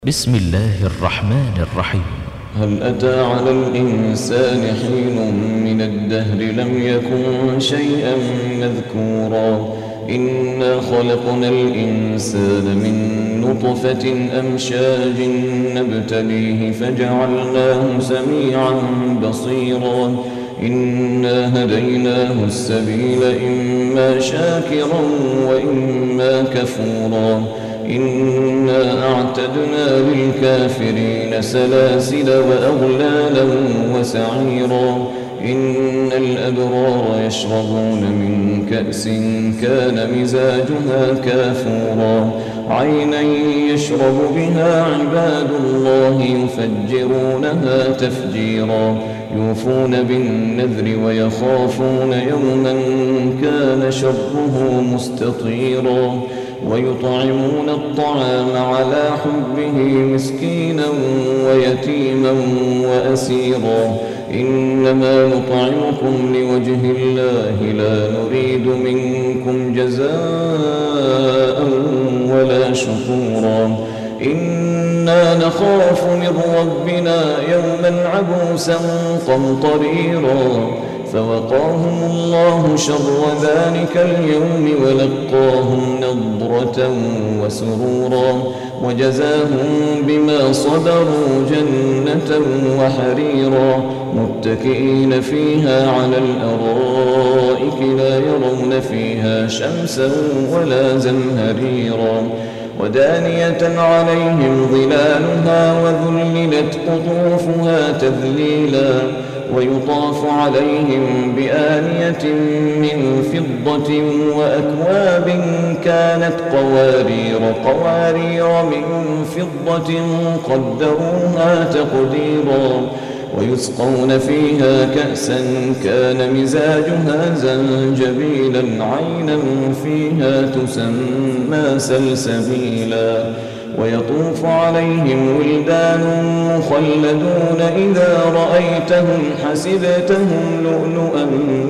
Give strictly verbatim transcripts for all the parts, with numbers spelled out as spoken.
بسم الله الرحمن الرحيم. هل أتى على الإنسان حين من الدهر لم يكن شيئا مذكورا إنا خلقنا الإنسان من نطفة أمشاج نبتليه فجعلناه سميعا بصيرا إنا هديناه السبيل إما شاكرا وإما كفورا إنا أعتدنا للكافرين سلاسل وأغلالا وسعيرا إن الأبرار يشربون من كأس كان مزاجها كافورا عينا يشرب بها عباد الله يفجرونها تفجيرا يوفون بالنذر ويخافون يوما كان شره مستطيرا ويطعمون الطعام على حبه مسكينا ويتيما وأسيرا إنما نطعمكم لوجه الله لا نريد منكم جزاء ولا شكورا إنا نخاف من ربنا يوما عبوسا قمطريرا فوقاهم الله شر ذلك اليوم ولقاهم نضرة وسرورا وجزاهم بما صبروا جنة وحريرا متكئين فيها على الأرائك لا يرون فيها شمسا ولا زمهريرا ودانية عليهم ظلالها وذللت قطوفها تذليلا ويطاف عليهم بآنية من فضة وأكواب كانت قوارير قوارير من فضة قدروها تقديرا ويسقون فيها كأسا كان مزاجها زنجبيلا عينا فيها تسمى سلسبيلا ويطوف عليهم ولدان مخلدون إذا رأيتهم حسبتهم لؤلؤا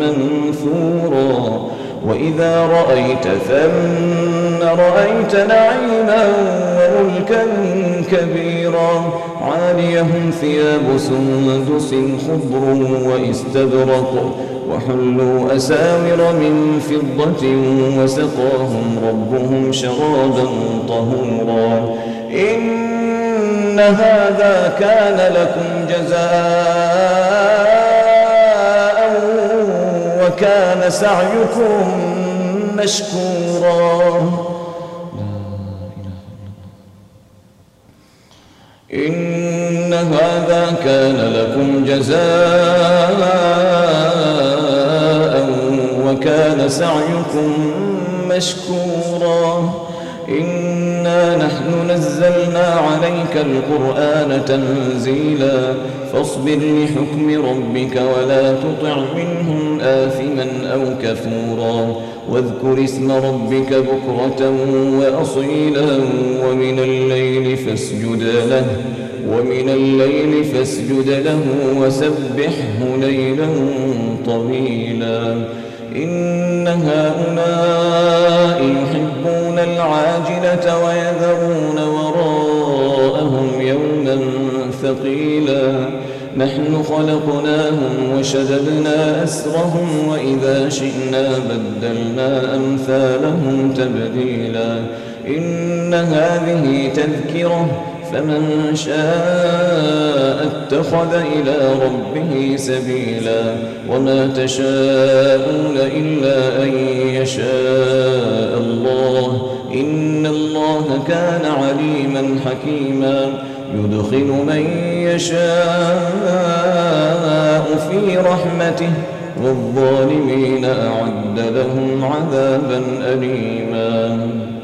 منثورا وإذا رأيت ثم رأيت نعيما وملكا كبيرا عاليهم ثياب سندس خضر واستبرق وحلوا أساور من فضة وسقاهم ربهم شرابا طهورا إن هذا كان لكم جزاء وكان سعيكم مشكورا إن هذا كان لكم جزاء وكان سعيكم مشكورا إنا نحن نزلنا عليك القرآن تنزيلا فاصبر لحكم ربك ولا تطع منهم آثما أو كفورا واذكر اسم ربك بكرة وأصيلا ومن الليل فاسجد له ومن الليل فاسجد له وسبحه ليلا طويلا إن هؤلاء يحبون العاجلة ويذرون وراءهم يوما ثقيلا نحن خلقناهم وشددنا أسرهم وإذا شئنا بدلنا أمثالهم تبديلا إن هذه تذكرة فمن شاء اتخذ إلى ربه سبيلا وما تشاءون إلا أن يشاء الله إن الله كان عليما حكيما يدخل من يشاء في رحمته والظالمين أعد لهم عذابا أليما.